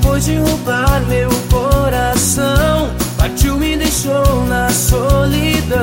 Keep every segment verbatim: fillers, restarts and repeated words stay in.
depois de roubar meu coração, partiu, me deixou na solidão.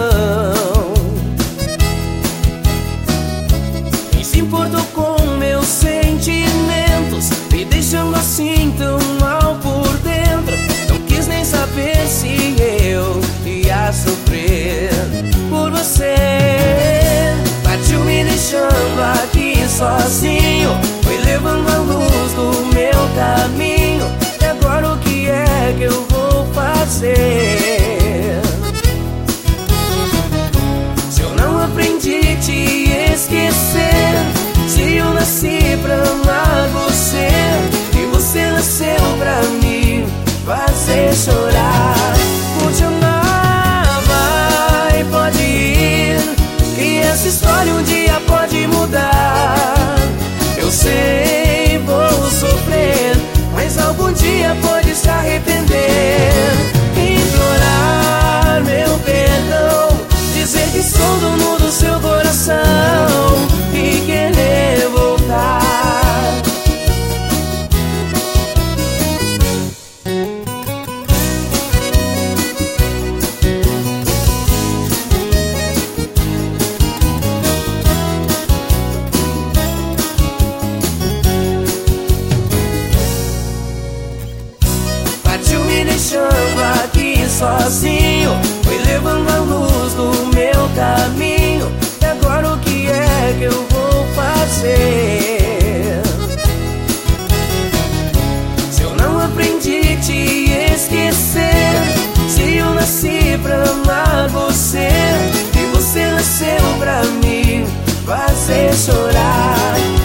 Nem se importou com meus sentimentos, me deixando assim tão mal por dentro. Não quis nem saber se eu ia sofrer por você. Partiu, me deixando aqui sozinho, foi levando a luz do meu caminho. E agora o que é que eu vou fazer? Se eu não aprendi a te esquecer, se eu nasci pra amar você e você nasceu pra me fazer chorar. Vou te amar, vai, pode ir, que essa história um dia pode mudar. Eu sei, vou sofrer, mas algum dia pode se arrepender. Implorar meu perdão, dizer que sou dono do seu coração e querer voltar. Partiu, me deixando aqui sozinho, foi levando a luz do meu caminho. E agora o que é que eu vou fazer? Se eu não aprendi a te esquecer, se eu nasci pra amar você e você nasceu pra me fazer chorar.